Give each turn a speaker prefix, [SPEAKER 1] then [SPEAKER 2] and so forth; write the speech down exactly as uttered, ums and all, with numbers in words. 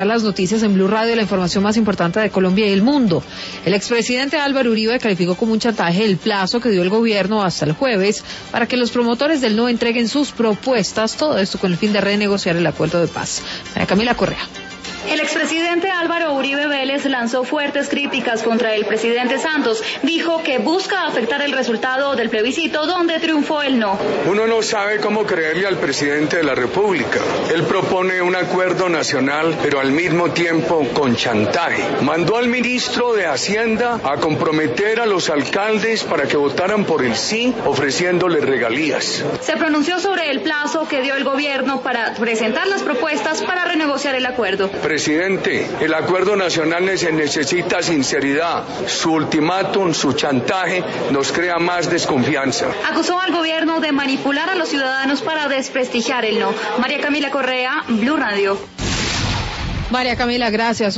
[SPEAKER 1] Las noticias en Blue Radio, la información más importante de Colombia y el mundo. El expresidente Álvaro Uribe calificó como un chantaje el plazo que dio el gobierno hasta el jueves para que los promotores del no entreguen sus propuestas, todo esto con el fin de renegociar el acuerdo de paz. María Camila Correa.
[SPEAKER 2] El expresidente Álvaro Uribe Vélez lanzó fuertes críticas contra el presidente Santos. Dijo que busca afectar el resultado del plebiscito donde triunfó el no.
[SPEAKER 3] Uno no sabe cómo creerle al presidente de la República. Él propone un acuerdo nacional, pero al mismo tiempo con chantaje. Mandó al ministro de Hacienda a comprometer a los alcaldes para que votaran por el sí, ofreciéndoles regalías.
[SPEAKER 2] Se pronunció sobre el plazo que dio el gobierno para presentar las propuestas para renegociar el acuerdo.
[SPEAKER 3] Presidente, el acuerdo nacional necesita sinceridad. Su ultimátum, su chantaje, nos crea más desconfianza.
[SPEAKER 2] Acusó al gobierno de manipular a los ciudadanos para desprestigiar el no. María Camila Correa, Blue Radio.
[SPEAKER 1] María Camila, gracias.